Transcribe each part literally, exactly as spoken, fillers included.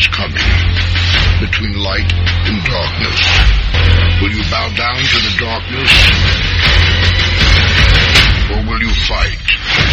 is coming, between light and darkness. Will you bow down to the darkness, or will you fight?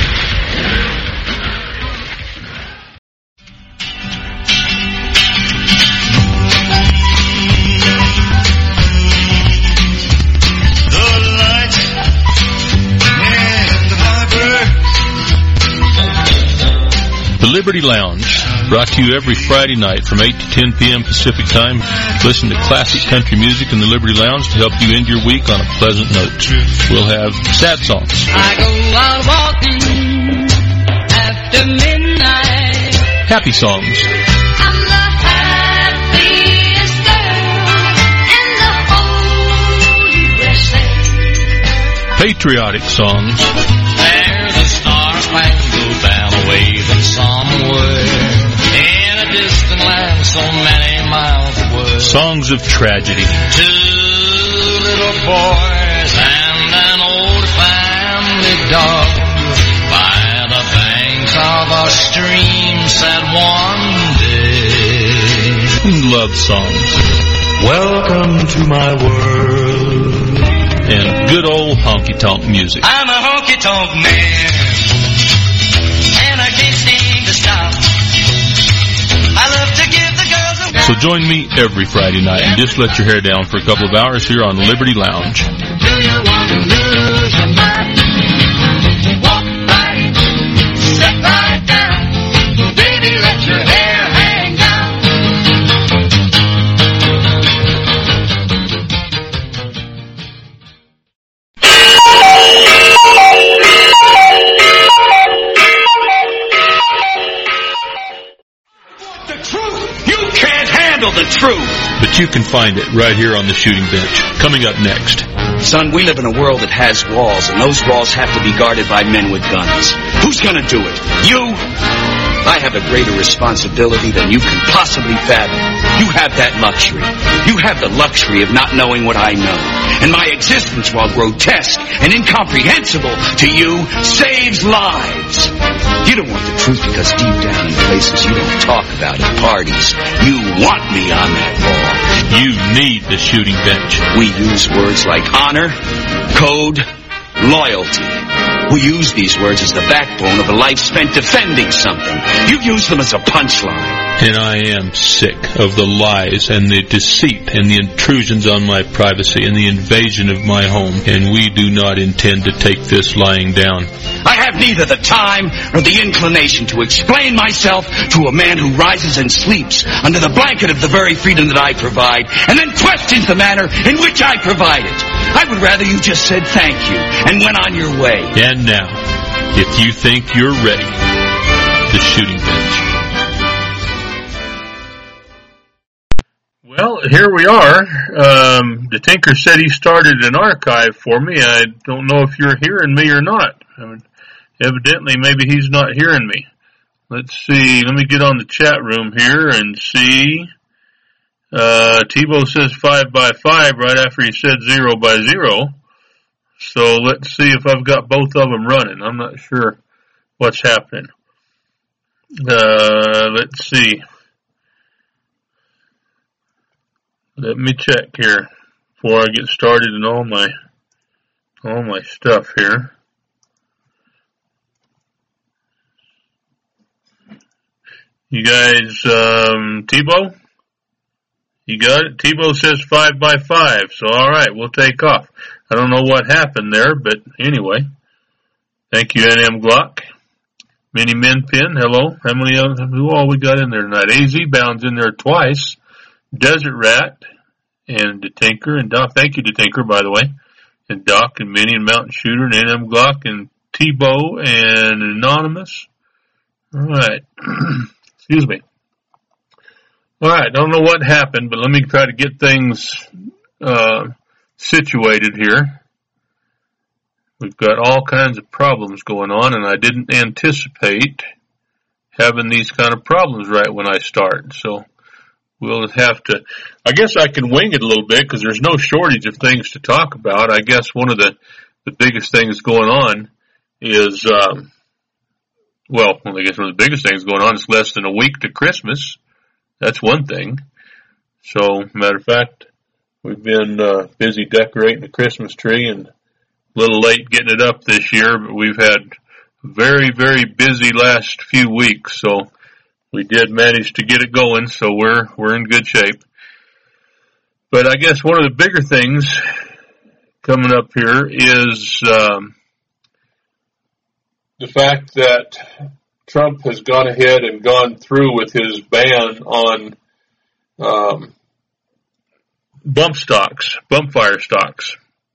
The Liberty Lounge, brought to you every Friday night from eight to ten p.m. Pacific Time. Listen to classic country music in the Liberty Lounge to help you end your week on a pleasant note. We'll have sad songs, I go out walking after midnight, happy songs, I'm the happiest girl in the whole U S A. patriotic songs, There's a star-spangled banner waving somewhere in a distant land so many miles away. songs of tragedy, Two little boys and an old family dog by the banks of a stream said one day, and love songs, Welcome to my world. and good old honky-tonk music. I'm a honky-tonk man, and I can't seem to stop. I love to give the girls a So join me every Friday night and just let your hair down for a couple of hours here on Liberty Lounge. Do you want to lose your mind? Walk right, sit right down, baby, let your hair hang down. The truth! You can't handle the truth! But you can find it right here on the shooting bench. Coming up next. Son, we live in a world that has walls, and those walls have to be guarded by men with guns. Who's gonna do it? You? I have a greater responsibility than you can possibly fathom. You have that luxury. You have the luxury of not knowing what I know. And my existence, while grotesque and incomprehensible to you, saves lives. You don't want the truth because deep down in places you don't talk about at parties, you want me on that wall. You need the shooting bench. We use words like honor, code, loyalty. We use these words as the backbone of a life spent defending something. You use them as a punchline. And I am sick of the lies and the deceit and the intrusions on my privacy and the invasion of my home. And we do not intend to take this lying down. I have neither the time nor the inclination to explain myself to a man who rises and sleeps under the blanket of the very freedom that I provide and then questions the manner in which I provide it. I would rather you just said thank you and went on your way. And now, if you think you're ready, the shooting bench. Well, here we are. Um, the Tinker said he started an archive for me. I don't know if you're hearing me or not. I mean, evidently, maybe he's not hearing me. Let's see. Let me get on the chat room here and see. Uh, Tebow says five by five right after he said zero by zero. So let's see if I've got both of them running. I'm not sure what's happening. Uh, let's see. Let me check here before I get started in all my all my stuff here. You guys, um, Tebow? You got it? Tebow says five by five, so alright, we'll take off. I don't know what happened there, but anyway. Thank you, N M Glock. Mini Men Pin, hello. How many of who all we got in there tonight? A Z Bound's in there twice. Desert Rat and the Tinker and Doc. Thank you to Tinker, by the way. And Doc and Minnie and Mountain Shooter and N M Glock and Tebow and Anonymous. Alright. Excuse me. Alright, don't know what happened, but let me try to get things uh situated here. We've got all kinds of problems going on, and I didn't anticipate having these kind of problems right when I start. So we'll have to, I guess I can wing it a little bit because there's no shortage of things to talk about. I guess one of the, the biggest things going on is, um, well, I guess one of the biggest things going on is less than a week to Christmas. That's one thing. So, matter of fact, we've been uh, busy decorating the Christmas tree and a little late getting it up this year, but we've had very, very busy last few weeks, so we did manage to get it going, so we're we're in good shape. But I guess one of the bigger things coming up here is um, the fact that Trump has gone ahead and gone through with his ban on um, bump stocks, bump fire stocks.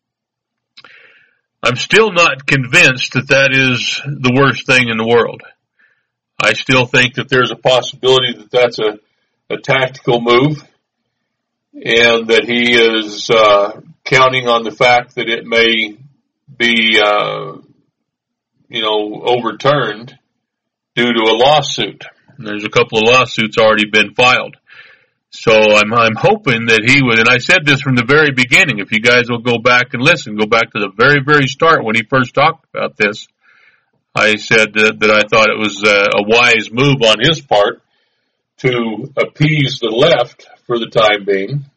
I'm still not convinced that that is the worst thing in the world. I still think that there's a possibility that that's a, a tactical move and that he is uh, counting on the fact that it may be, uh, you know, overturned due to a lawsuit. And there's a couple of lawsuits already been filed. So I'm, I'm hoping that he would, and I said this from the very beginning, if you guys will go back and listen, go back to the very, very start when he first talked about this, I said that, that I thought it was a, a wise move on his part to appease the left for the time being.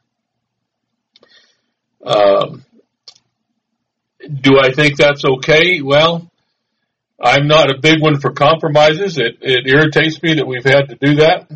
Um, do I think that's okay? Well, I'm not a big one for compromises. It, it irritates me that we've had to do that.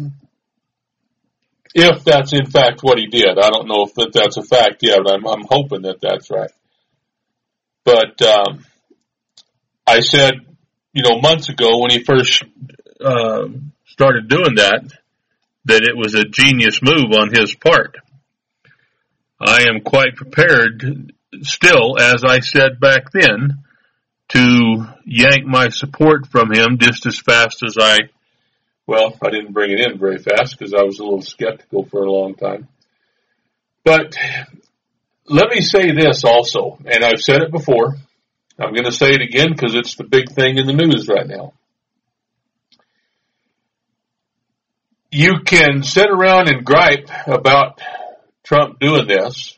If that's in fact what he did. I don't know if that that's a fact yet, but I'm, I'm hoping that that's right. But um, I said, you know, months ago when he first uh, started doing that, that it was a genius move on his part. I am quite prepared still, as I said back then, to yank my support from him just as fast as I, well, I didn't bring it in very fast because I was a little skeptical for a long time. But let me say this also, and I've said it before. I'm going to say it again because it's the big thing in the news right now. You can sit around and gripe about Trump doing this,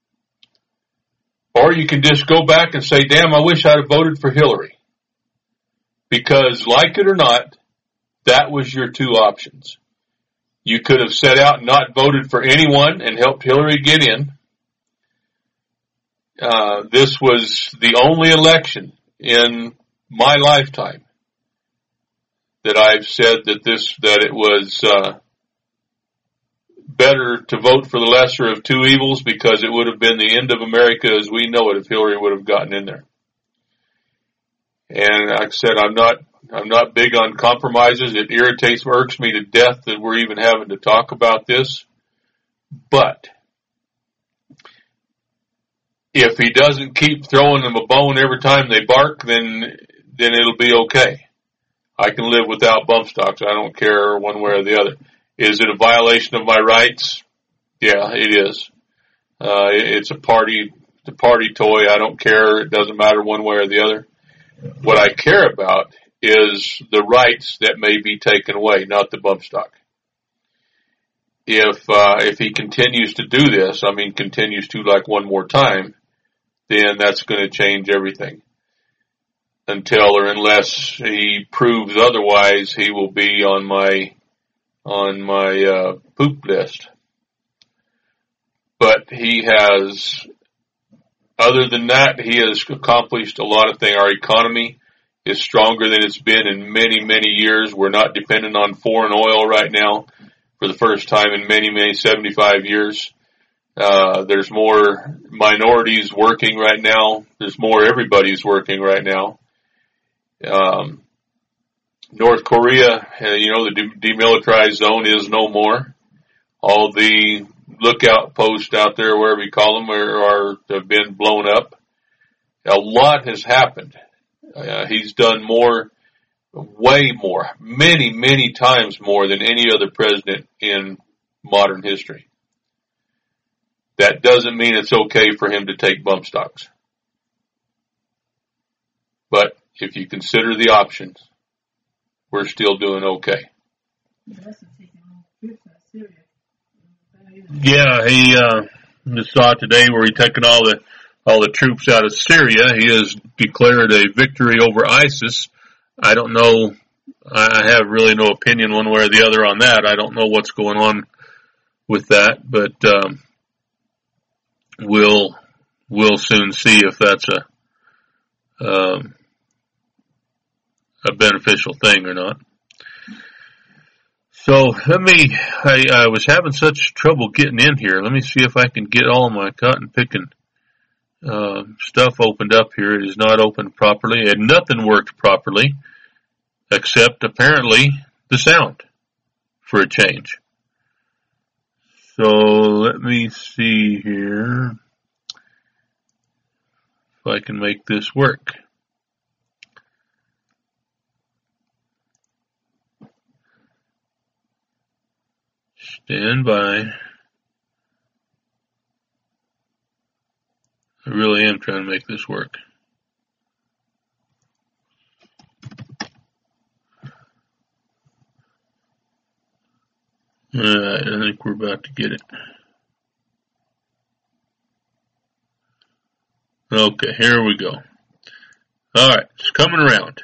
or you can just go back and say, damn, I wish I'd have voted for Hillary. Because, like it or not, that was your two options. You could have set out and not voted for anyone and helped Hillary get in. Uh, this was the only election in my lifetime that I've said that this, that it was, uh, better to vote for the lesser of two evils because it would have been the end of America as we know it if Hillary would have gotten in there. And like I said, I'm not, I'm not big on compromises. It irritates, irks me to death that we're even having to talk about this. But if he doesn't keep throwing them a bone every time they bark, then, then it'll be okay. I can live without bump stocks. I don't care one way or the other. Is it a violation of my rights? Yeah, it is. Uh, it's a party, it's a party toy. I don't care. It doesn't matter one way or the other. What I care about is the rights that may be taken away, not the bump stock. If, uh, if he continues to do this, I mean, continues to like one more time, then that's going to change everything. Until or unless he proves otherwise, he will be on my, on my, uh, poop list. But he has, other than that, he has accomplished a lot of things. Our economy is stronger than it's been in many, many years. We're not dependent on foreign oil right now for the first time in many, many seventy-five years. Uh, there's more minorities working right now. There's more everybody's working right now. Um, North Korea, you know, the demilitarized zone is no more. All the lookout posts out there, wherever you call them, are, are have been blown up. A lot has happened. Uh, he's done more, way more, many, many times more than any other president in modern history. That doesn't mean it's okay for him to take bump stocks. But if you consider the options, we're still doing okay. Yeah, he uh, just saw today where he taken all the all the troops out of Syria. He has declared a victory over ISIS. I don't know I have really no opinion one way or the other on that. I don't know what's going on with that, but um, we'll we'll soon see if that's a um, a beneficial thing or not. So let me, I, I was having such trouble getting in here. Let me see if I can get all my cotton picking uh, stuff opened up here. It is not opened properly, and nothing worked properly except apparently the sound for a change. So let me see here if I can make this work. Stand by. I really am trying to make this work. Alright, I think we're about to get it. Okay, here we go. Alright, it's coming around.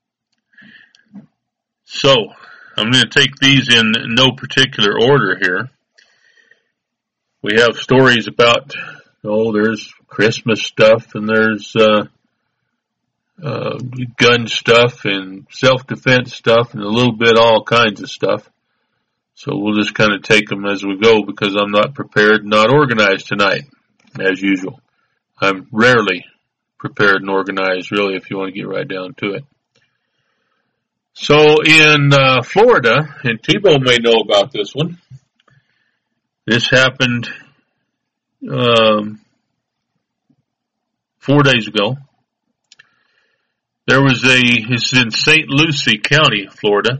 So, I'm going to take these in no particular order here. We have stories about, oh, there's Christmas stuff, and there's uh, uh, gun stuff, and self-defense stuff, and a little bit all kinds of stuff. So we'll just kind of take them as we go, because I'm not prepared, not organized tonight, as usual. I'm rarely prepared and organized, really, if you want to get right down to it. So in uh, Florida, and T-Bo may know about this one, this happened um, four days ago. There was a, this is in Saint Lucie County, Florida.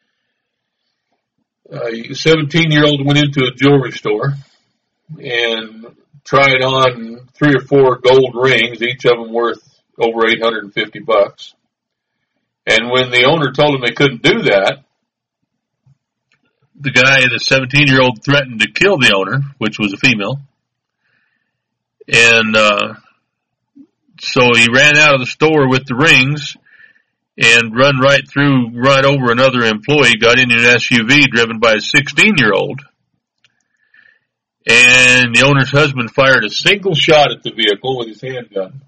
A seventeen-year-old went into a jewelry store and tried on three or four gold rings, each of them worth over eight hundred fifty bucks. And when the owner told him they couldn't do that, the guy, the seventeen-year-old, threatened to kill the owner, which was a female. And uh, so he ran out of the store with the rings and run right through, right over another employee, got into an S U V driven by a sixteen-year-old. And the owner's husband fired a single shot at the vehicle with his handgun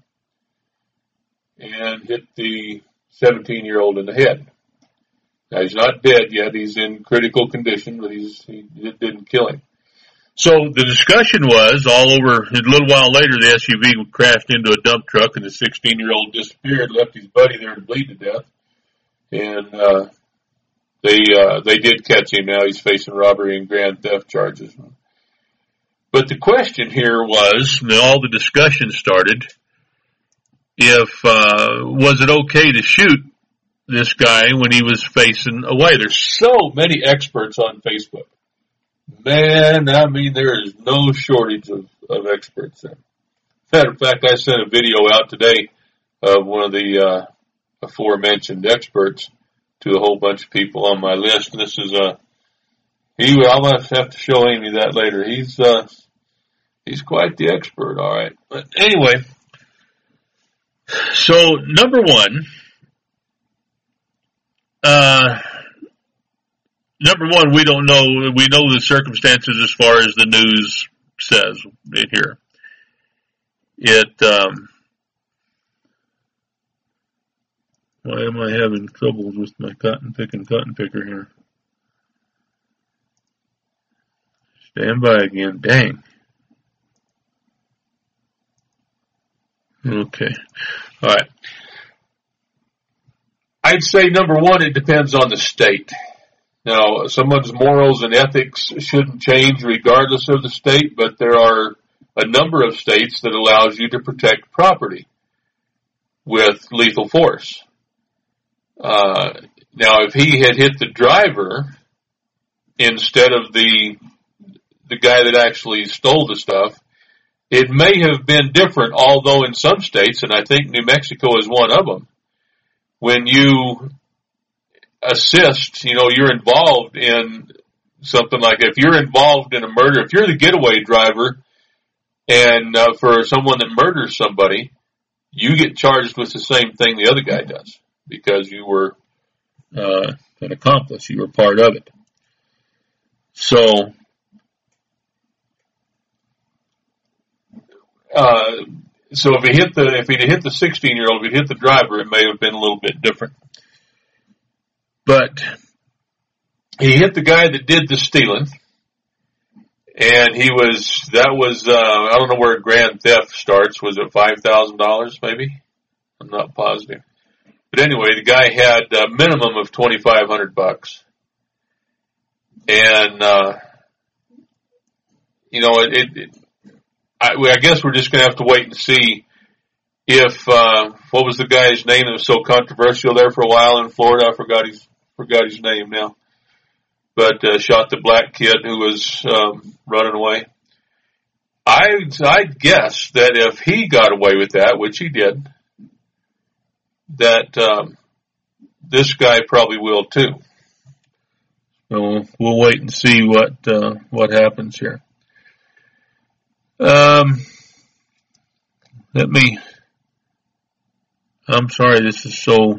and hit the seventeen-year-old in the head. Now, he's not dead yet. He's in critical condition, but he's, he it didn't kill him. So the discussion was, all over, a little while later, the S U V crashed into a dump truck, and the sixteen-year-old disappeared, left his buddy there to bleed to death. And uh, they uh, they did catch him. Now he's facing robbery and grand theft charges. But the question here was, all the discussion started, if, uh, was it okay to shoot this guy when he was facing away? There's so many experts on Facebook. Man, I mean, there is no shortage of, of experts there. Matter of fact, I sent a video out today of one of the, uh, aforementioned experts to a whole bunch of people on my list. This is, uh, he, I'll have to show Amy that later. He's, uh, he's quite the expert, all right. But anyway, so number one, uh, number one, we don't know, we know the circumstances as far as the news says in here. It, um, why am I having troubles with my cotton picking cotton picker here? Stand by again. Dang. Okay. All right. I'd say number one, it depends on the state. Now, someone's morals and ethics shouldn't change regardless of the state, but there are a number of states that allows you to protect property with lethal force. Uh, now, if he had hit the driver instead of the the guy that actually stole the stuff, it may have been different, although in some states, and I think New Mexico is one of them, when you assist, you know, you're involved in something like, if you're involved in a murder, if you're the getaway driver and uh, for someone that murders somebody, you get charged with the same thing the other guy does because you were uh, an accomplice. You were part of it. So, uh, so if he hit the, if he'd hit the sixteen year old, if he'd hit the driver, it may have been a little bit different. But he hit the guy that did the stealing, and he was, that was, uh, I don't know where grand theft starts. Was it five thousand dollars maybe? I'm not positive. But anyway, the guy had a minimum of twenty-five hundred bucks. And, uh, you know, it, it, it I, I guess we're just going to have to wait and see if, uh, what was the guy's name that was so controversial there for a while in Florida? I forgot his, forgot his name now. But, uh, shot the black kid who was, um, running away. I, I'd guess that if he got away with that, which he did, that, um, this guy probably will too. So we'll wait and see what, uh, what happens here. Um, let me, I'm sorry, this is so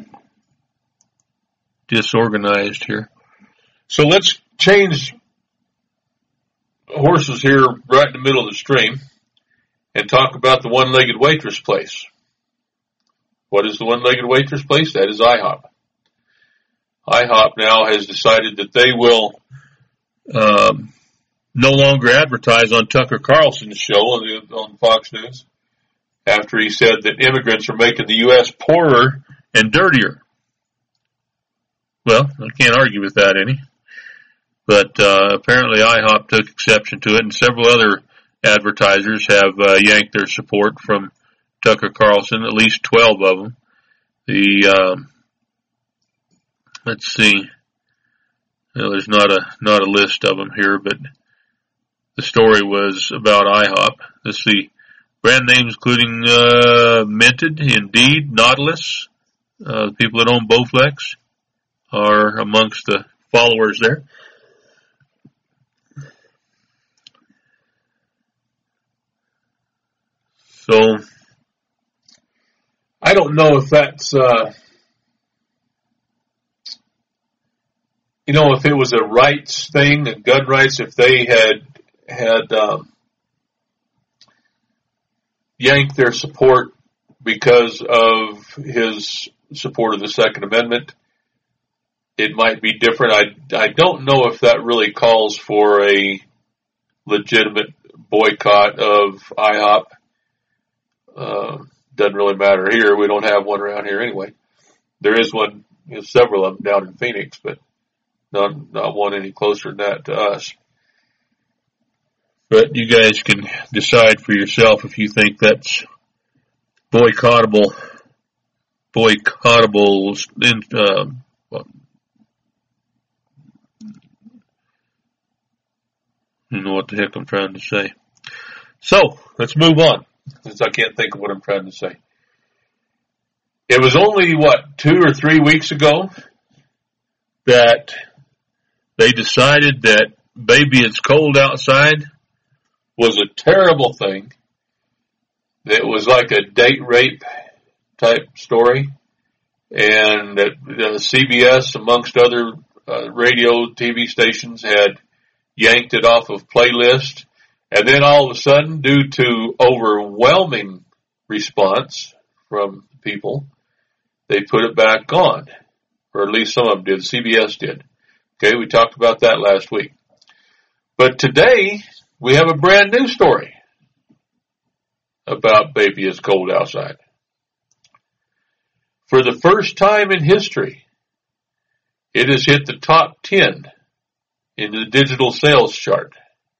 disorganized here. So let's change horses here right in the middle of the stream and talk about the one-legged waitress place. What is the one-legged waitress place? That is IHOP. IHOP now has decided that they will um, no longer advertise on Tucker Carlson's show on, the, on Fox News after he said that immigrants are making the U S poorer and dirtier. Well, I can't argue with that any. But uh, apparently IHOP took exception to it, and several other advertisers have uh, yanked their support from Tucker Carlson, at least twelve of them. The um, let's see, well, there's not a not a list of them here, but the story was about IHOP. Let's see, brand names including uh, Minted, Indeed, Nautilus. Uh, the people that own Bowflex are amongst the followers there. So, I don't know if that's, uh, you know, if it was a rights thing, a gun rights, if they had, had, um, yanked their support because of his support of the Second Amendment, it might be different. I, I don't know if that really calls for a legitimate boycott of IHOP. Uh, doesn't really matter here. We don't have one around here anyway. There is one, you know, several of them down in Phoenix, but not, not one any closer than that to us. But you guys can decide for yourself if you think that's boycottable, boycottable, in, uh, well, I don't know what the heck I'm trying to say. So, let's move on, since I can't think of what I'm trying to say. It was only, what, two or three weeks ago that they decided that Baby It's Cold Outside was a terrible thing. It was like a date rape type story. And that uh, C B S, amongst other uh, radio, T V stations, had yanked it off of playlist. And then all of a sudden, due to overwhelming response from people, they put it back on. Or at least some of them did. C B S did. Okay, we talked about that last week. But today, we have a brand new story about Baby It's Cold Outside. For the first time in history, it has hit the top ten in the digital sales chart.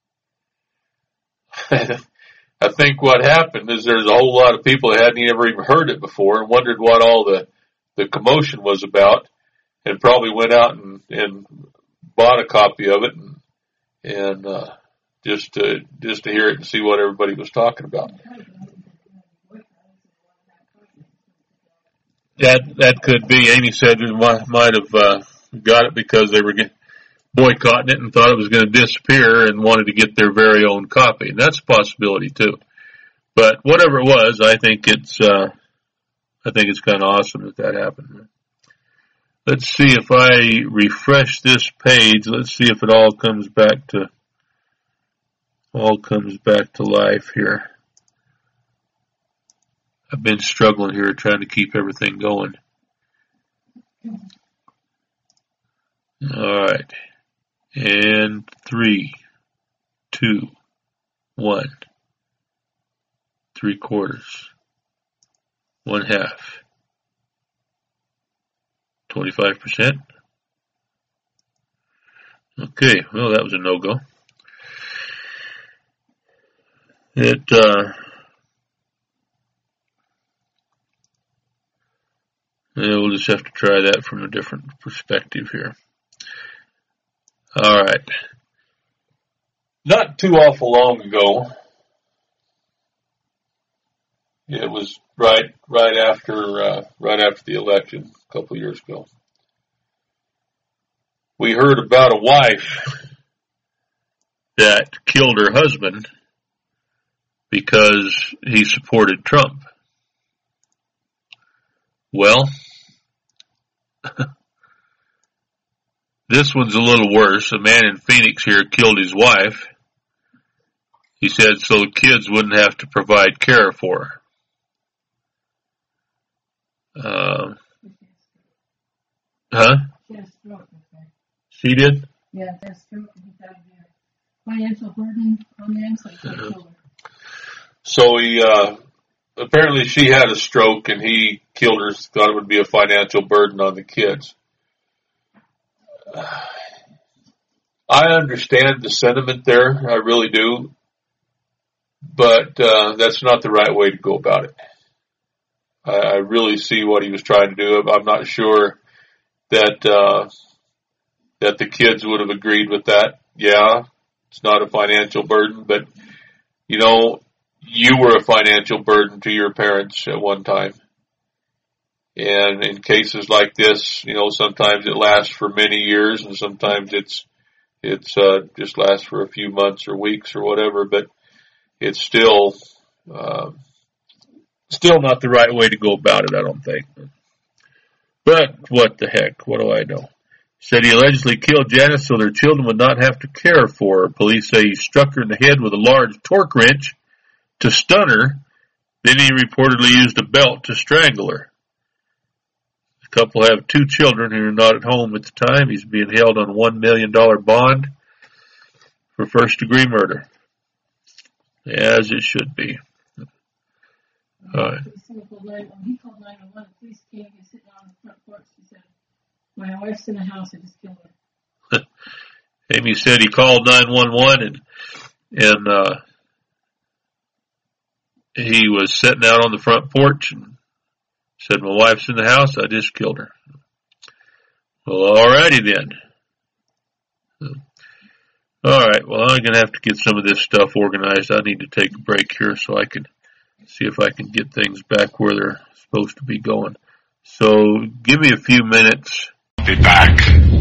I think what happened is there's a whole lot of people that hadn't ever even heard it before and wondered what all the, the commotion was about, and probably went out and, and bought a copy of it and, and uh, just to just to hear it and see what everybody was talking about. That that could be. Amy said it might, might have uh, got it because they were get, boycotting it and thought it was going to disappear and wanted to get their very own copy. And that's a possibility too. But whatever it was, I think it's uh, I think it's kind of awesome that that happened. let's see if I refresh this page. Let's see if it all comes back to all comes back to life here. I've been struggling here trying to keep everything going. All right. And three, two, one, three quarters, one half, twenty-five percent. Okay, well, that was a no-go. It, uh, yeah, we'll just have to try that from a different perspective here. All right. Not too awful long ago, it was right, right after, uh, right after the election, a couple of years ago. We heard about a wife that killed her husband because he supported Trump. Well, this one's a little worse. A man in Phoenix here killed his wife. He said so the kids wouldn't have to provide care for her. Uh, huh? She had a stroke, I think. She did? Yeah, she had a stroke and he thought he had a financial burden on them, so he couldn't Uh-huh. kill her. So he, uh, apparently she had a stroke and he killed her, thought it would be a financial burden on the kids. I understand the sentiment there, I really do, but uh, that's not the right way to go about it. I, I really see what he was trying to do. I'm not sure that uh, that the kids would have agreed with that. Yeah, it's not a financial burden, but you know, you were a financial burden to your parents at one time. And in cases like this, you know, sometimes it lasts for many years and sometimes it's, it's, uh, just lasts for a few months or weeks or whatever, but it's still, uh, still not the right way to go about it, I don't think. But what the heck? What do I know? Said he allegedly killed Janice so their children would not have to care for her. Police say he struck her in the head with a large torque wrench to stun her. Then he reportedly used a belt to strangle her. The couple have two children who are not at home at the time. He's being held on a one million dollars bond for first-degree murder, as it should be. All right. When he called nine one one, the police came, he was sitting on the front porch. He said, my wife's in the house, I just killed her. Amy said he called nine one one and, and, uh, he was sitting out on the front porch and said, my wife's in the house, I just killed her. Well, alrighty then. Alright, well, I'm going to have to get some of this stuff organized. I need to take a break here so I can see if I can get things back where they're supposed to be going. So, give me a few minutes. Be back.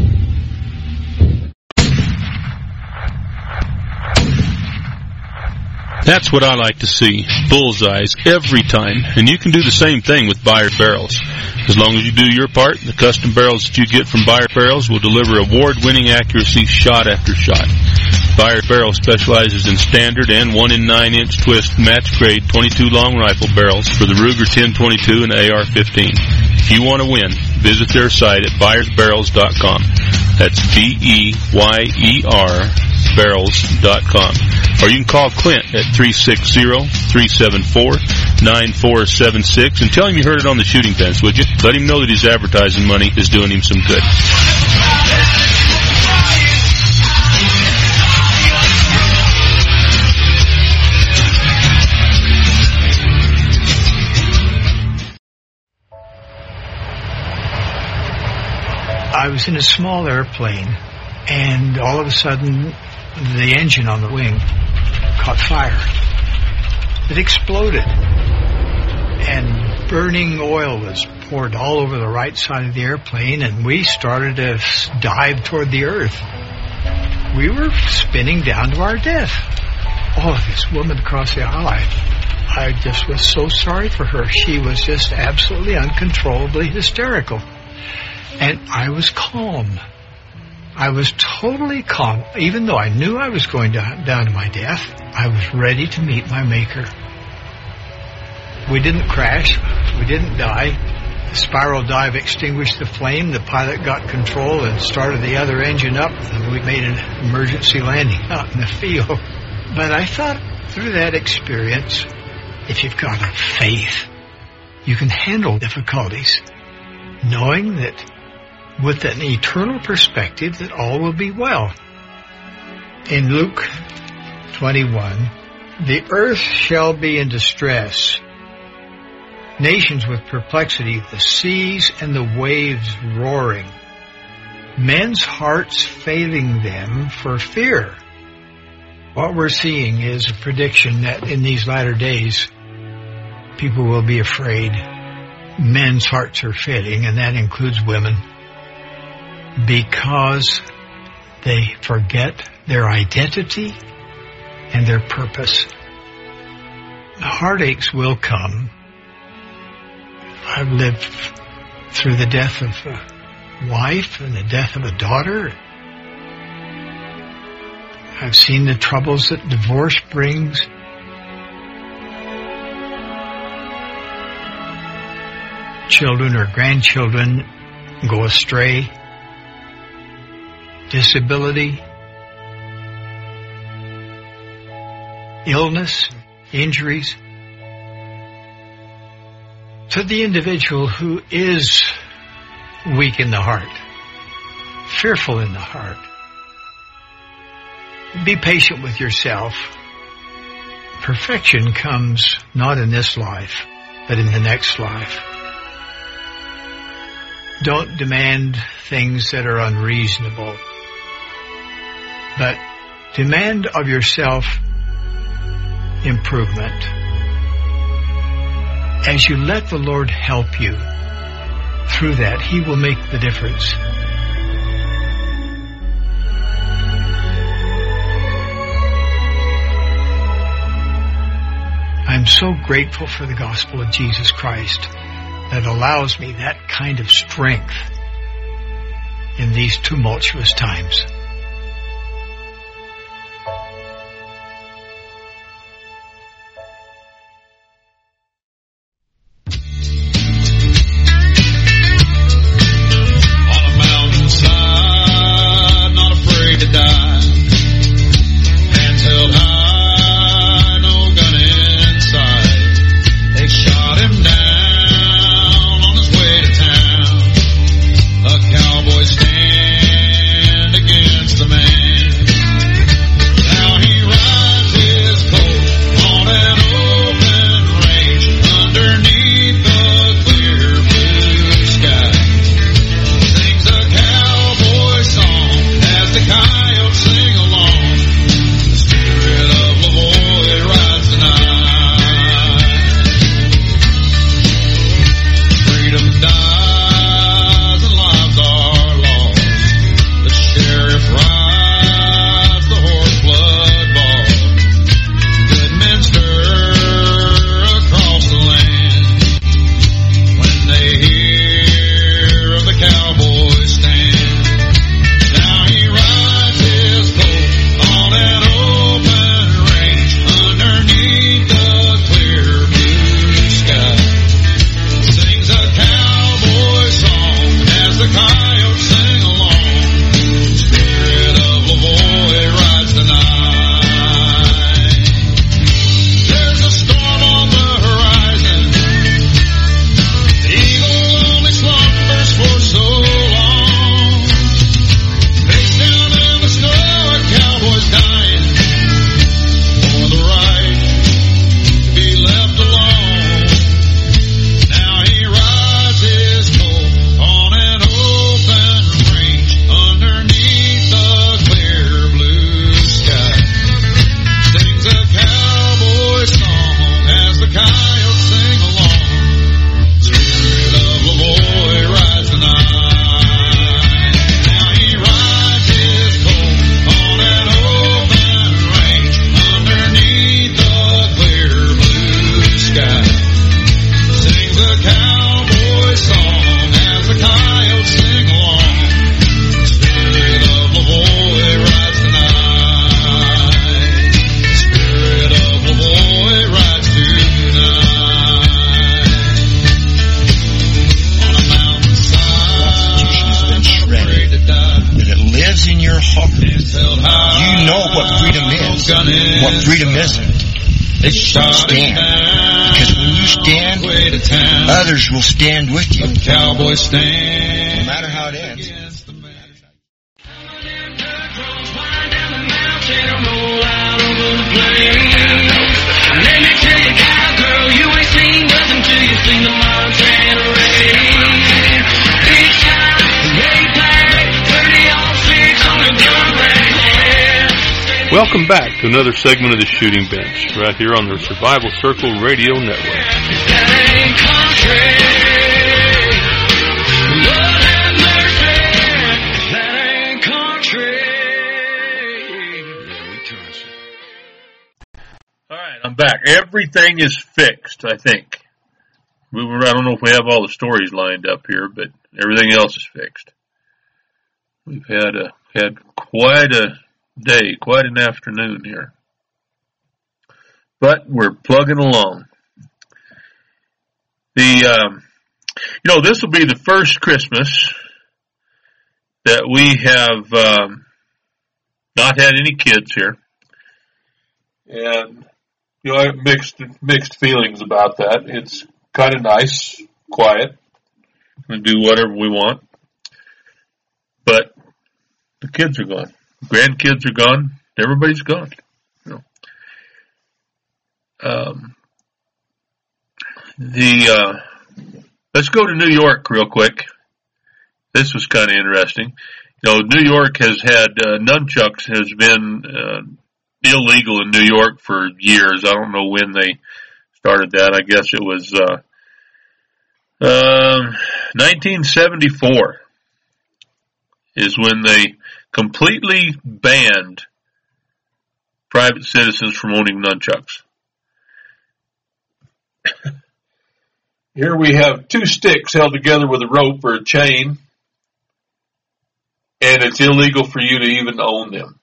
That's what I like to see. Bullseyes every time. And you can do the same thing with Byard barrels. As long as you do your part, the custom barrels that you get from Byard barrels will deliver award-winning accuracy shot after shot. Byard Barrel specializes in standard and one in nine inch twist match grade twenty-two long rifle barrels for the Ruger ten twenty-two and A R fifteen. If you want to win, visit their site at byers barrels dot com. That's B E Y E R barrels dot com. Or you can call Clint at three six zero, three seven four, nine four seven six and tell him you heard it on the Shooting Fence, would you? Let him know that his advertising money is doing him some good. I was in a small airplane, and all of a sudden, the engine on the wing caught fire. It exploded, and burning oil was poured all over the right side of the airplane, and we started to dive toward the earth. We were spinning down to our death. Oh, this woman across the aisle, I, I just was so sorry for her. She was just absolutely uncontrollably hysterical. And I was calm. I was totally calm. Even though I knew I was going down, down to my death, I was ready to meet my Maker. We didn't crash. We didn't die. The spiral dive extinguished the flame. The pilot got control and started the other engine up, and we made an emergency landing out in the field. But I thought through that experience, if you've got a faith, you can handle difficulties, knowing that with an eternal perspective that all will be well. In Luke twenty-one, the earth shall be in distress, nations with perplexity, the seas and the waves roaring, men's hearts failing them for fear. What we're seeing is a prediction that in these latter days, people will be afraid. Men's hearts are failing, and that includes women, because they forget their identity and their purpose. Heartaches will come. I've lived through the death of a wife and the death of a daughter. I've seen the troubles that divorce brings. Children or grandchildren go astray. Disability, illness, injuries. To the individual who is weak in the heart, fearful in the heart, be patient with yourself. Perfection comes not in this life, but in the next life. Don't demand things that are unreasonable, but demand of yourself improvement. As you let the Lord help you through that, He will make the difference. I'm so grateful for the gospel of Jesus Christ that allows me that kind of strength in these tumultuous times. Stand again. You know what freedom is. What freedom isn't. Stand. Because when you stand, others will stand with you. Cowboy stand. No matter how it ends. Let me tell you, cowgirl, you ain't seen nothing till you seen the Montana rain. Big time, way back, thirty all six on the gun rack. Welcome back to another segment of the Shooting Bench, right here on the Survival Circle Radio Network. That ain't country. Lord have mercy. That ain't country. All right, I'm back. Everything is fixed, I think. We were, I don't know if we have all the stories lined up here, but everything else is fixed. We've had a had quite a day, quite an afternoon here. But we're plugging along. The um, you know, this will be the first Christmas that we have um, not had any kids here, and you know, I have mixed mixed feelings about that. It's kind of nice, quiet, and do whatever we want. But the kids are gone. Grandkids are gone. Everybody's gone. You know. Um, the uh, let's go to New York real quick. This was kind of interesting. You know, New York has had uh, nunchucks has been uh, illegal in New York for years. I don't know when they started that. I guess it was uh, uh, nineteen seventy-four is when they completely banned private citizens from owning nunchucks. Here we have two sticks held together with a rope or a chain, and it's illegal for you to even own them.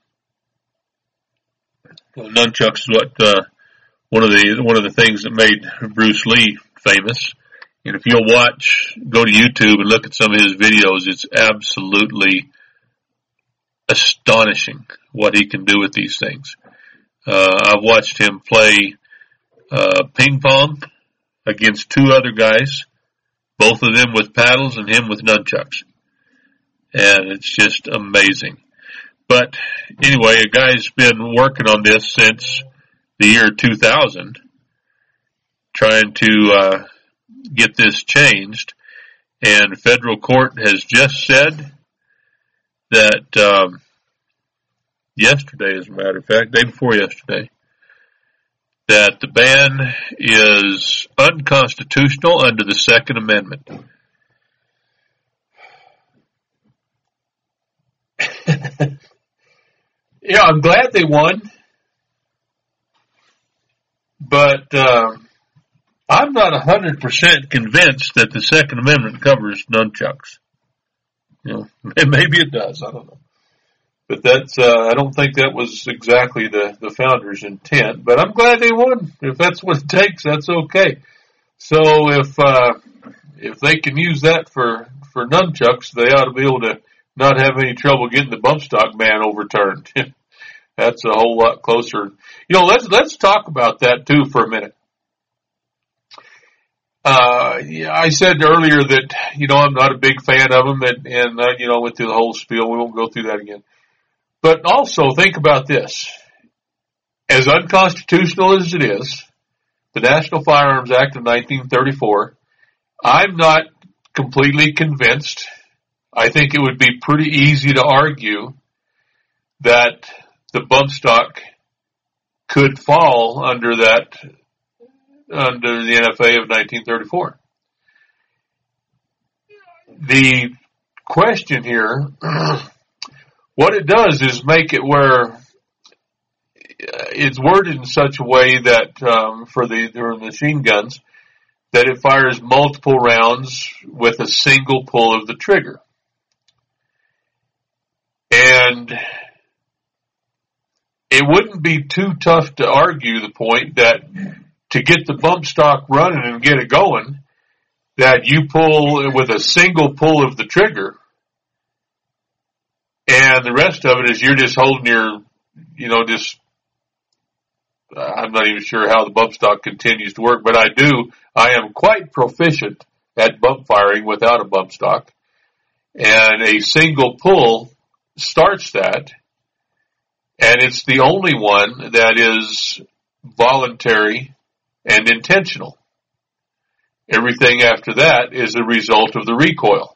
Well, nunchucks is what uh, one of the one of the things that made Bruce Lee famous. And if you'll watch, go to YouTube and look at some of his videos, it's absolutely astonishing what he can do with these things. Uh, I've watched him play uh, ping pong against two other guys, both of them with paddles and him with nunchucks. And it's just amazing. But anyway, a guy's been working on this since the year two thousand, trying to uh, get this changed. And federal court has just said that um, yesterday, as a matter of fact, day before yesterday, that the ban is unconstitutional under the Second Amendment. Yeah, I'm glad they won, but uh, I'm not one hundred percent convinced that the Second Amendment covers nunchucks. You know, maybe it does, I don't know. But that's, uh, I don't think that was exactly the, the founders' intent, but I'm glad they won. If that's what it takes, that's okay. So if, uh, if they can use that for, for nunchucks, they ought to be able to not have any trouble getting the bump stock ban overturned. That's a whole lot closer. You know, let's, let's talk about that too for a minute. Uh, yeah, I said earlier that, you know, I'm not a big fan of them and, and, uh, you know, went through the whole spiel. We won't go through that again. But also think about this. As unconstitutional as it is, the National Firearms Act of nineteen thirty-four, I'm not completely convinced. I think it would be pretty easy to argue that the bump stock could fall under that, under the N F A of nineteen thirty-four. The question here, what it does is make it where it's worded in such a way that, um, for the, the machine guns, that it fires multiple rounds with a single pull of the trigger. And it wouldn't be too tough to argue the point that to get the bump stock running and get it going, that you pull with a single pull of the trigger, And the rest of it is you're just holding your, you know, just, uh, I'm not even sure how the bump stock continues to work, but I do, I am quite proficient at bump firing without a bump stock. And a single pull starts that. And it's the only one that is voluntary and intentional. Everything after that is a result of the recoil.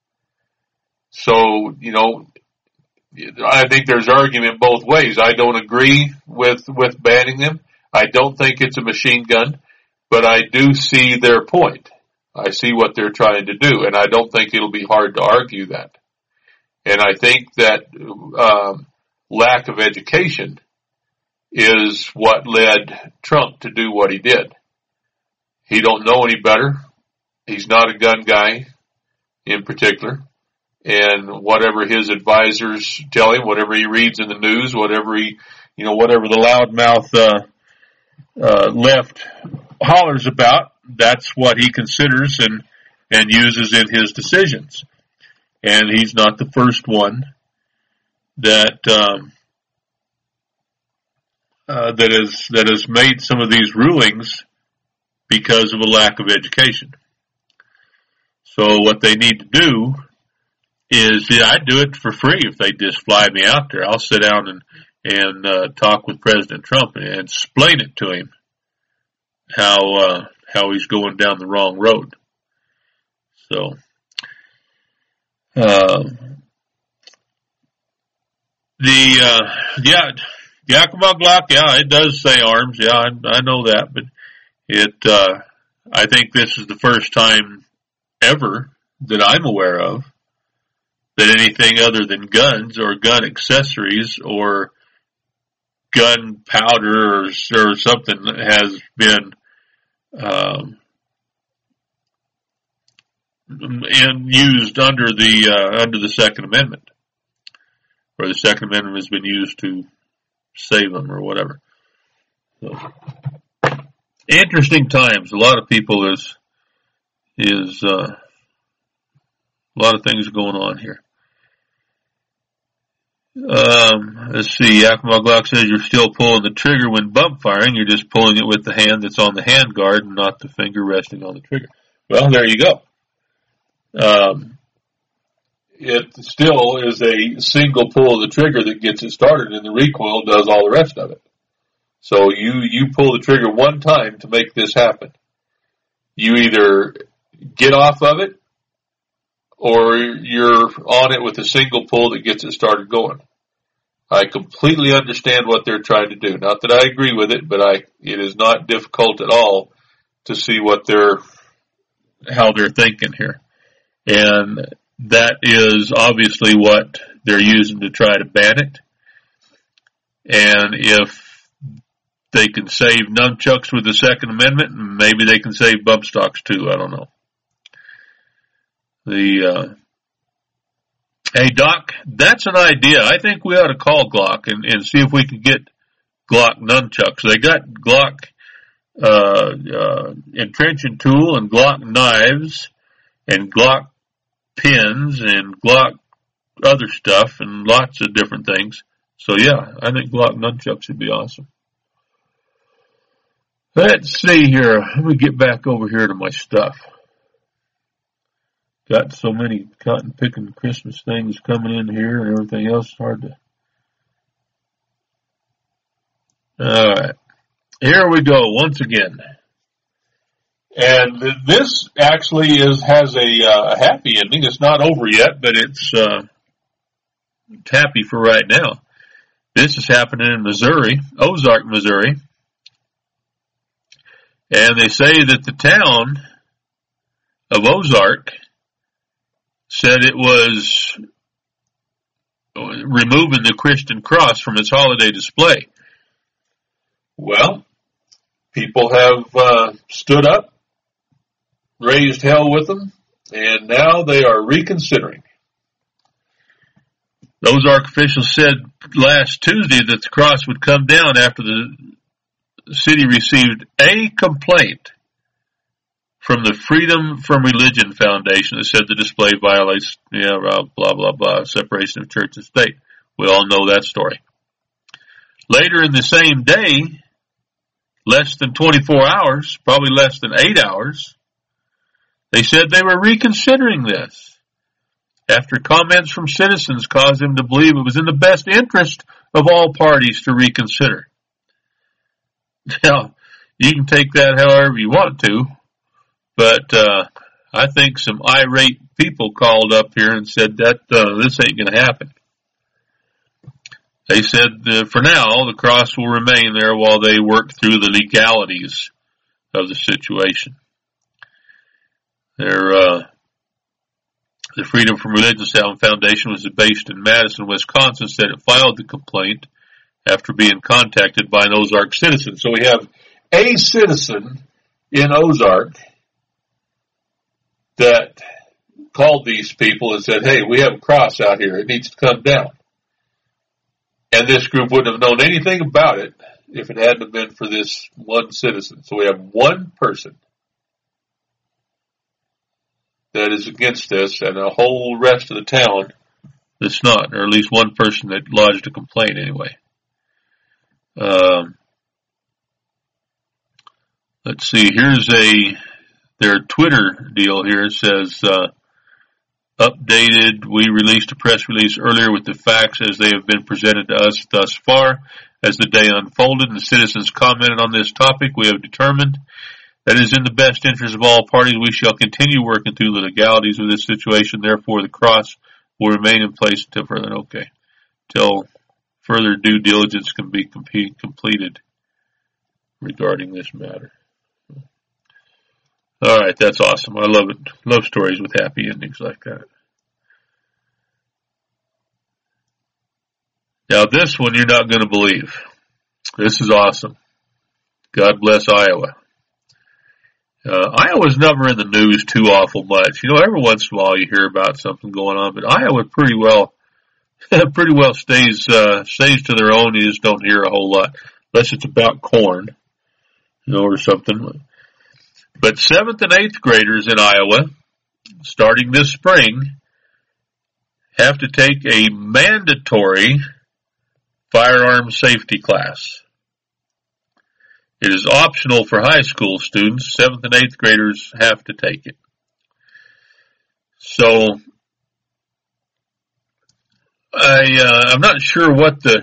So, you know, I think there's argument both ways. I don't agree with, with banning them. I don't think it's a machine gun, but I do see their point. I see what they're trying to do, and I don't think it'll be hard to argue that. And I think that um, lack of education is what led Trump to do what he did. He don't know any better. He's not a gun guy in particular. And whatever his advisors tell him, whatever he reads in the news, whatever he, you know, whatever the loudmouth uh, uh, left hollers about, that's what he considers and and uses in his decisions. And he's not the first one that um, uh, that is that has made some of these rulings because of a lack of education. So what they need to do is, yeah, I'd do it for free if they just fly me out there. I'll sit down and and uh, talk with President Trump and, and explain it to him how uh, how he's going down the wrong road. So, uh, the uh, yeah, Yakima Glock, yeah, it does say arms. Yeah, I, I know that, but it. Uh, I think this is the first time ever that I'm aware of that anything other than guns or gun accessories or gun powder or, or something has been um, and used under the uh, under the Second Amendment, where the Second Amendment has been used to save them or whatever. So, interesting times. A lot of people is is uh, a lot of things going on here. Um, let's see. Yakima Glock says you're still pulling the trigger when bump firing. You're just pulling it with the hand that's on the hand guard and not the finger resting on the trigger. Well, there you go. Um, it still is a single pull of the trigger that gets it started, and the recoil does all the rest of it. So you, you pull the trigger one time to make this happen. You either get off of it or you're on it with a single pull that gets it started going. I completely understand what they're trying to do. Not that I agree with it, but I, it is not difficult at all to see what they're, how they're thinking here. And that is obviously what they're using to try to ban it. And if they can save nunchucks with the Second Amendment, maybe they can save bump stocks too. I don't know. The, uh, hey Doc, that's an idea. I think we ought to call Glock and, and see if we can get Glock nunchucks. They got Glock, uh, uh, entrenching tool and Glock knives and Glock pins and Glock other stuff and lots of different things. So yeah, I think Glock nunchucks would be awesome. Let's see here. Let me get back over here to my stuff. Got so many cotton picking Christmas things coming in here and everything else. Hard to. All right. Here we go once again. And this actually is, has a, uh, a happy ending. It's not over yet, but it's, uh, it's happy for right now. This is happening in Missouri, Ozark, Missouri. And they say that the town of Ozark said it was removing the Christian cross from its holiday display. Well, people have uh, stood up, raised hell with them, and now they are reconsidering. The Ozark officials said last Tuesday that the cross would come down after the city received a complaint from the Freedom from Religion Foundation that said the display violates, yeah, blah, blah, blah, separation of church and state. We all know that story. Later in the same day, less than twenty-four hours, probably less than eight hours, they said they were reconsidering this after comments from citizens caused them to believe it was in the best interest of all parties to reconsider. Now, you can take that however you want to, but uh, I think some irate people called up here and said that uh, this ain't going to happen. They said uh, for now the cross will remain there while they work through the legalities of the situation. Their, uh, the Freedom from Religion Foundation was based in Madison, Wisconsin, said it filed the complaint after being contacted by an Ozark citizen. So we have a citizen in Ozark that called these people and said, hey, we have a cross out here. It needs to come down. And this group wouldn't have known anything about it if it hadn't been for this one citizen. So we have one person that is against this and a whole rest of the town that's not, or at least one person that lodged a complaint anyway. Um, let's see, here's a, their Twitter deal here. It says, uh, updated, we released a press release earlier with the facts as they have been presented to us thus far. As the day unfolded and the citizens commented on this topic, we have determined that it is in the best interest of all parties. We shall continue working through the legalities of this situation. Therefore, the cross will remain in place until further, okay, till further due diligence can be completed regarding this matter. All right, that's awesome. I love it. Love stories with happy endings like that. Now, this one you're not going to believe. This is awesome. God bless Iowa. Uh, Iowa's never in the news too awful much. You know, every once in a while you hear about something going on, but Iowa pretty well, pretty well stays, uh, stays to their own. You just don't hear a whole lot, unless it's about corn, you know, or something. But seventh and eighth graders in Iowa, starting this spring, have to take a mandatory firearm safety class. It is optional for high school students. Seventh and eighth graders have to take it. So, I, uh, I'm not sure what the,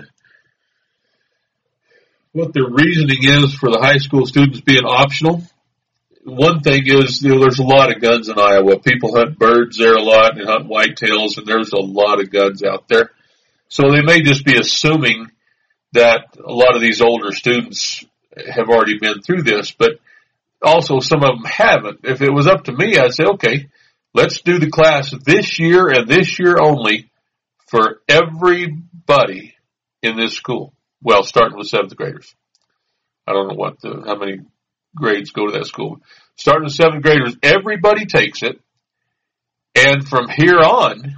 what the reasoning is for the high school students being optional. One thing is, you know, there's a lot of guns in Iowa. People hunt birds there a lot and hunt whitetails, and there's a lot of guns out there. So they may just be assuming that a lot of these older students have already been through this, but also some of them haven't. If it was up to me, I'd say, okay, let's do the class this year and this year only for everybody in this school. Well, starting with seventh graders. I don't know what the, how many grades go to that school. Starting with seventh graders, everybody takes it. And from here on,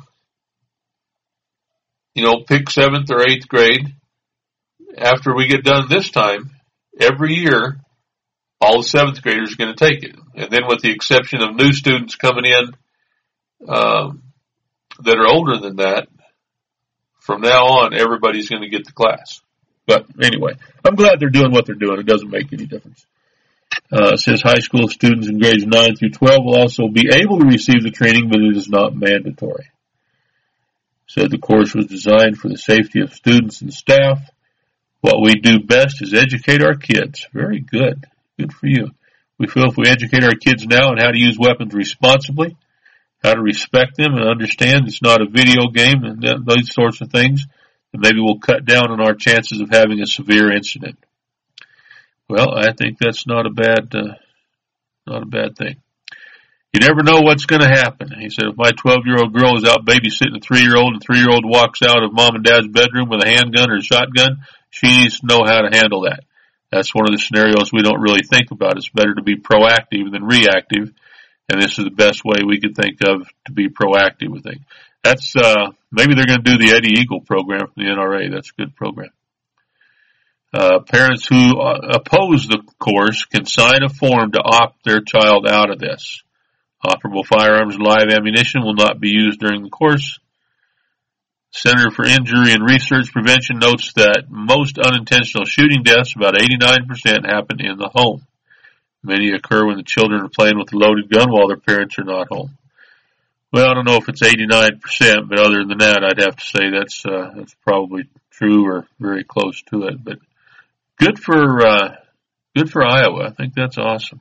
you know, pick seventh or eighth grade. After we get done this time, every year, all the seventh graders are going to take it. And then with the exception of new students coming in um, that are older than that, from now on, everybody's going to get the class. But anyway, I'm glad they're doing what they're doing. It doesn't make any difference. Uh, it says high school students in grades nine through twelve will also be able to receive the training, but it is not mandatory. Said the course was designed for the safety of students and staff. What we do best is educate our kids. Very good. Good for you. We feel if we educate our kids now on how to use weapons responsibly, how to respect them and understand it's not a video game and those sorts of things, then maybe we'll cut down on our chances of having a severe incident. Well, I think that's not a bad, uh, not a bad thing. You never know what's going to happen. He said, if my twelve-year-old girl is out babysitting a three-year-old and three-year-old walks out of mom and dad's bedroom with a handgun or a shotgun, she needs to know how to handle that. That's one of the scenarios we don't really think about. It's better to be proactive than reactive, and this is the best way we could think of to be proactive with things. That's, uh, maybe they're going to do the Eddie Eagle program from the N R A. That's a good program. Uh, parents who uh, oppose the course can sign a form to opt their child out of this. Operable firearms and live ammunition will not be used during the course. Center for Injury and Research Prevention notes that most unintentional shooting deaths, about eighty-nine percent, happen in the home. Many occur when the children are playing with a loaded gun while their parents are not home. Well, I don't know if it's eighty-nine percent, but other than that, I'd have to say that's uh, that's probably true or very close to it. But good for uh, good for Iowa. I think that's awesome.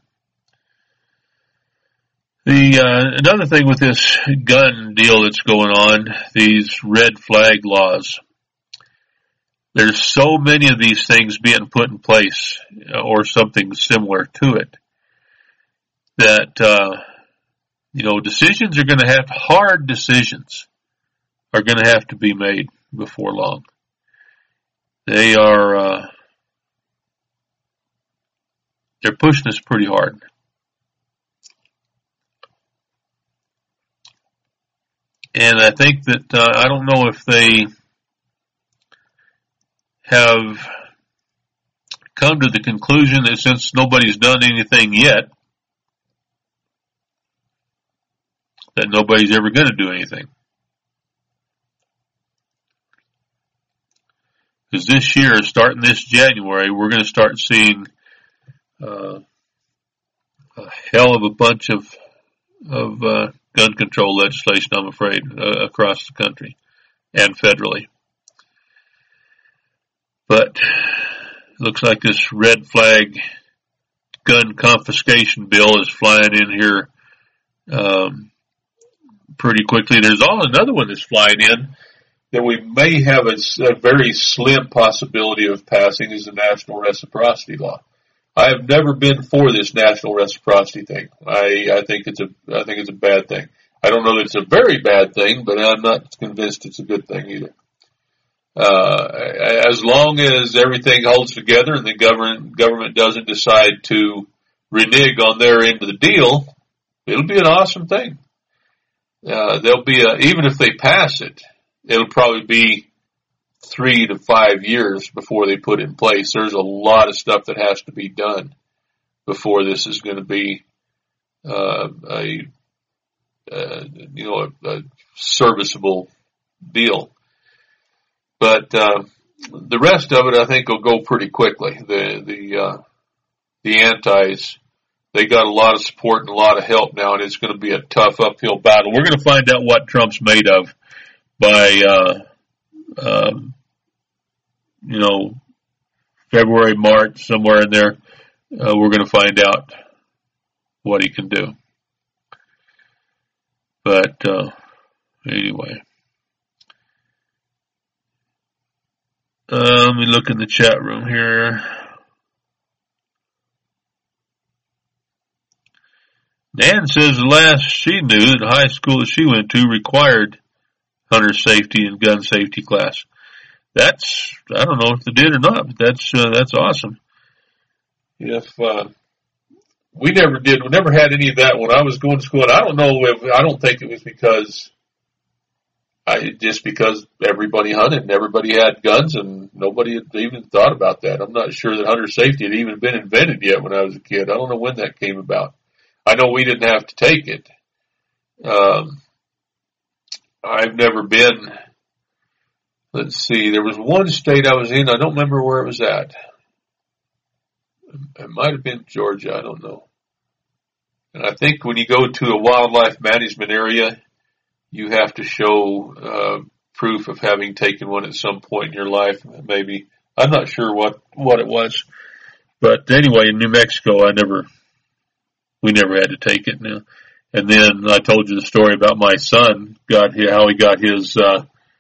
The uh, another thing with this gun deal that's going on, these red flag laws. There's so many of these things being put in place, or something similar to it, that, uh, you know, decisions are going to have, hard decisions are going to have to be made before long. They are, uh, they're pushing us pretty hard. And I think that, uh, I don't know if they have come to the conclusion that since nobody's done anything yet, that nobody's ever going to do anything. Because this year, starting this January, we're going to start seeing uh, a hell of a bunch of of uh, gun control legislation, I'm afraid, uh, across the country and federally. But it looks like this red flag gun confiscation bill is flying in here um, pretty quickly. There's all another one that's flying in that we may have a, a very slim possibility of passing is the national reciprocity law. I have never been for this national reciprocity thing. I, I think it's a I think it's a bad thing. I don't know that it's a very bad thing, but I'm not convinced it's a good thing either. Uh, as long as everything holds together and the government, government doesn't decide to renege on their end of the deal, it'll be an awesome thing. Uh, there'll be a, even if they pass it, it'll probably be three to five years before they put it in place. There's a lot of stuff that has to be done before this is going to be, uh, a, uh, you know, a, a serviceable deal. But, uh, the rest of it, I think, will go pretty quickly. The, the, uh, the antis, they got a lot of support and a lot of help now, and it's going to be a tough uphill battle. We're going to find out what Trump's made of by, uh, um, you know, February, March, somewhere in there. Uh, we're going to find out what he can do. But, uh, anyway. Uh, let me look in the chat room here. Nan says the last she knew, the high school that she went to required hunter safety and gun safety class. That's, I don't know if they did or not, but that's, uh, that's awesome. If, uh, we never did, we never had any of that when I was going to school, and I don't know if, I don't think it was because I, just because everybody hunted and everybody had guns and nobody had even thought about that. I'm not sure that hunter safety had even been invented yet when I was a kid. I don't know when that came about. I know we didn't have to take it. Um, I've never been, let's see, there was one state I was in, I don't remember where it was at. It might have been Georgia, I don't know. And I think when you go to a wildlife management area, you have to show uh, proof of having taken one at some point in your life, maybe. I'm not sure what, what it was. But anyway, in New Mexico, I never, we never had to take it. Now. And then I told you the story about my son, got how he got his uh,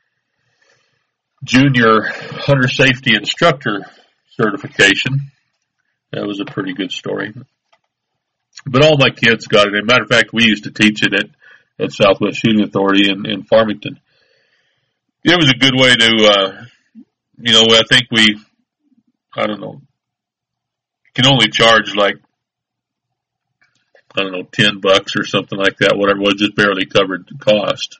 junior hunter safety instructor certification. That was a pretty good story. But all my kids got it. As a matter of fact, we used to teach it at at Southwest Shooting Authority in, in Farmington. It was a good way to, uh, you know, I think we, I don't know, can only charge like, I don't know, ten bucks or something like that, whatever it was, just barely covered the cost.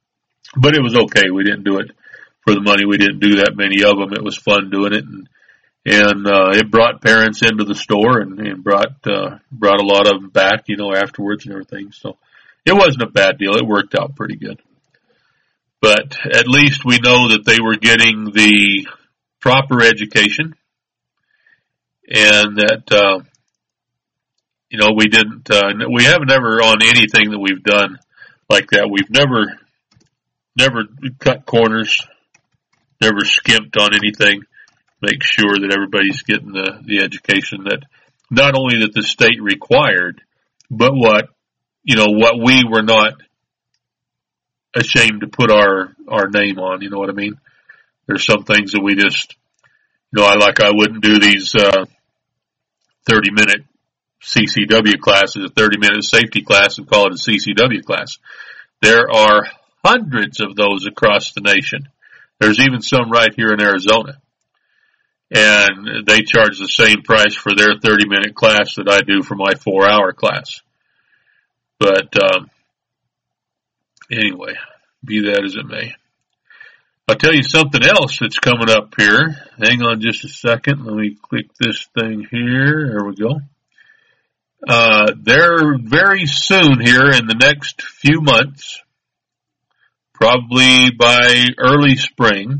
But it was okay. We didn't do it for the money. We didn't do that many of them. It was fun doing it. And, And, uh, it brought parents into the store and, and brought, uh, brought a lot of them back, you know, afterwards and everything. So it wasn't a bad deal. It worked out pretty good. But at least we know that they were getting the proper education and that, uh, you know, we didn't, uh, we haven't ever on anything that we've done like that. We've never, never cut corners, never skimped on anything. Make sure that everybody's getting the, the education that not only that the state required, but what, you know, what we were not ashamed to put our, our name on. You know what I mean? There's some things that we just, you know, I like, I wouldn't do these, uh, thirty minute C C W classes, a thirty minute safety class and call it a C C W class. There are hundreds of those across the nation. There's even some right here in Arizona. And they charge the same price for their thirty minute class that I do for my four hour class. But, um, anyway, be that as it may. I'll tell you something else that's coming up here. Hang on just a second. Let me click this thing here. There we go. Uh, they're very soon here in the next few months, probably by early spring,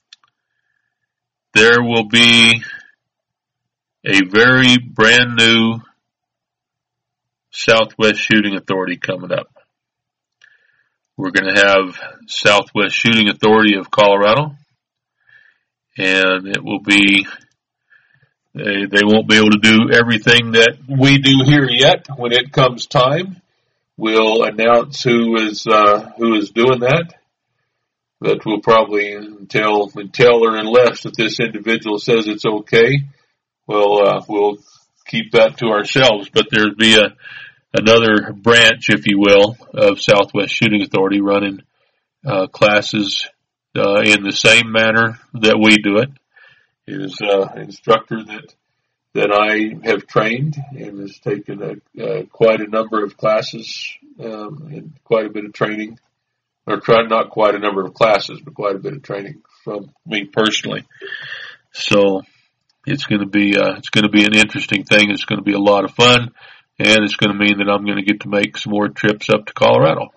there will be a very brand new Southwest Shooting Authority coming up. We're going to have Southwest Shooting Authority of Colorado, and it will be, they, they won't be able to do everything that we do here yet. When it comes time, we'll announce who is, uh, who is doing that. But we'll probably, until, until or unless that this individual says it's okay, we'll, uh, we'll keep that to ourselves. But there'll be a, another branch, if you will, of Southwest Shooting Authority running, uh, classes, uh, in the same manner that we do it. It is, uh, an instructor that, that I have trained and has taken a, uh, quite a number of classes, um, and quite a bit of training. Or try not quite a number of classes, but quite a bit of training from me personally. So it's going to be uh, it's going to be an interesting thing. It's going to be a lot of fun, and it's going to mean that I'm going to get to make some more trips up to Colorado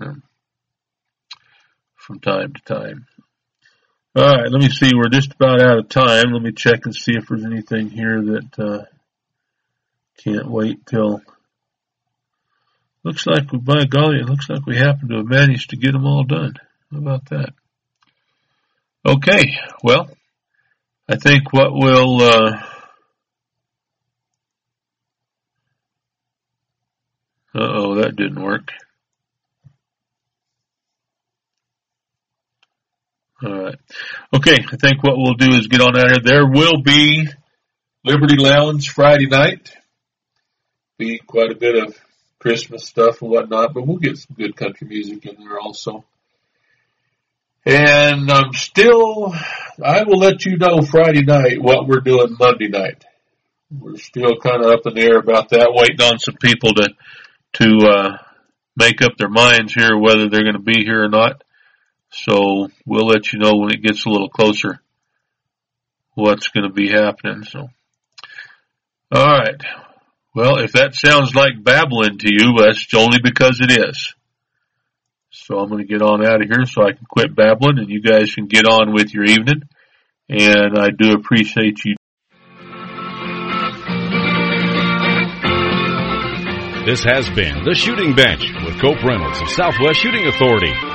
from time to time. All right, let me see. We're just about out of time. Let me check and see if there's anything here that uh, can't wait till. Looks like, by golly, it looks like we happen to have managed to get them all done. How about that? Okay, well, I think what we'll, uh, uh-oh, that didn't work. All right. Okay, I think what we'll do is get on out here. There will be Liberty Lounge Friday night. Be quite a bit of Christmas stuff and whatnot, but we'll get some good country music in there also. And I'm still, I will let you know Friday night what we're doing Monday night. We're still kind of up in the air about that, waiting on some people to, to, uh, make up their minds here whether they're going to be here or not. So we'll let you know when it gets a little closer what's going to be happening. So, all right. Well, if that sounds like babbling to you, that's only because it is. So I'm going to get on out of here so I can quit babbling and you guys can get on with your evening. And I do appreciate you. This has been The Shooting Bench with Cope Reynolds of Southwest Shooting Authority.